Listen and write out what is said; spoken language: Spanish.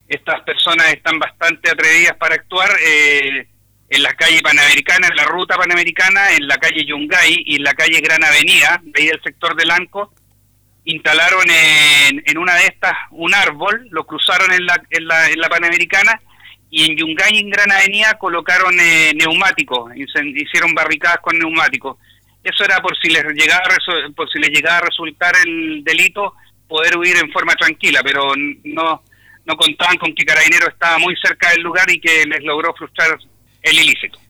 estas personas están bastante atrevidas para actuar en la calle Panamericana, en la ruta Panamericana, en la calle Yungay y en la calle Gran Avenida, de ahí del sector de Lanco. Instalaron en una de estas un árbol, lo cruzaron en la Panamericana, y en Yungay y en Gran Avenida colocaron neumáticos, hicieron barricadas con neumáticos. Eso era por si les llegaba a resultar el delito, poder huir en forma tranquila, pero no contaban con que Carabineros estaba muy cerca del lugar y que les logró frustrar el ilícito.